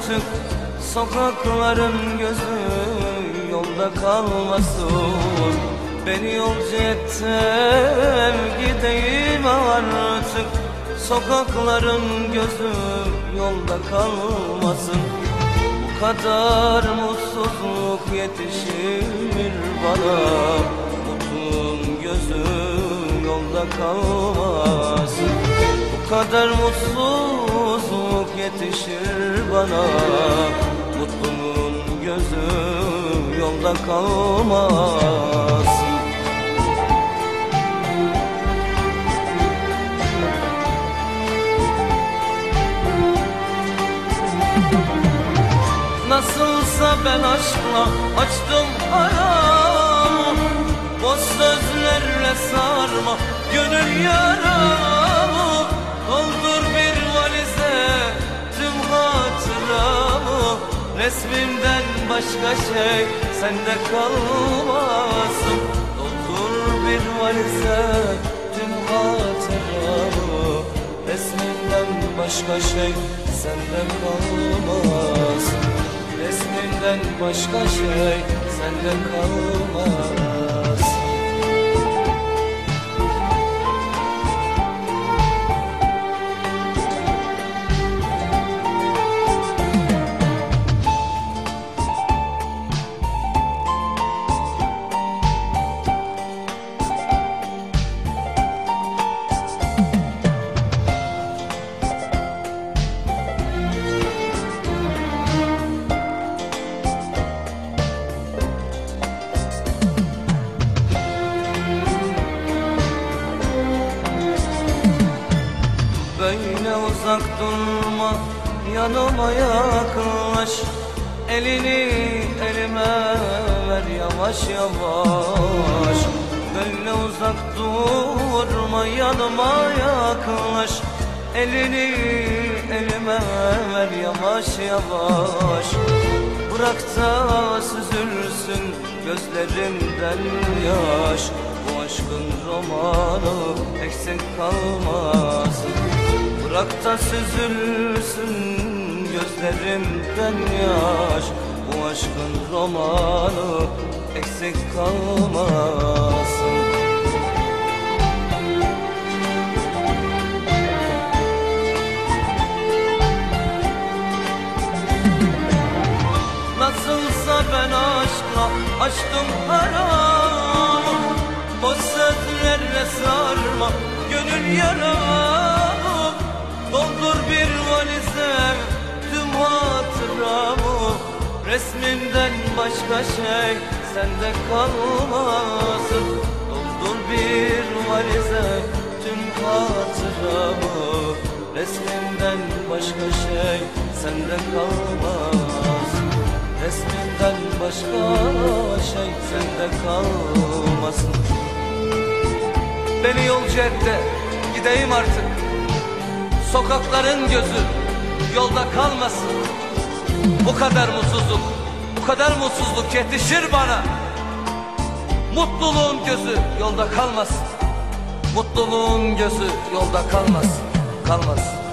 artık, sokakların gözü yolda kalmasın. Beni yolcu et de gideyim artık, sokakların gözü yolda kalmasın. Bu kadar mutsuzluk yetişir bana, mutluluğun gözü yolda kalmasın. Bu kadar mutsuzluk yetişir bana, mutluluğun gözü yolda kalmasın. Nasılsa ben aşkla açtım aramı, boş sözlerle sarma gönül yaramı. Doldur bir valize tüm hatıramı, resmimden başka şey sende kalmasın. Doldur bir valize tüm hatıramı, resmimden başka şey sende kalmasın. Resminden başka şey sende kalmaz. Böyle uzak durma, yanıma yaklaş, elini elime ver yavaş yavaş. Böyle uzak durma, yanıma yaklaş, elini elime ver yavaş yavaş. Bırak da süzülsün gözlerimden yaş, bu aşkın romanı eksik kalmasın. Bırak da süzülsün gözlerimden yaş, bu aşkın romanı eksik kalmasın. Nasılsa ben aşkla açtım aramı, boş sözlerle sarma gönül yaramı. Doldur bir valize tüm hatıramı, resmimden başka şey sende kalmasın. Doldur bir valize tüm hatıramı, resmimden başka şey sende kalmasın. Resminden başka şey sende kalmasın. Beni yolcu et de gideyim artık, sokakların gözü yolda kalmasın. Bu kadar mutsuzluk, bu kadar mutsuzluk yetişir bana, mutluluğun gözü yolda kalmasın. Mutluluğun gözü yolda kalmasın, kalmasın.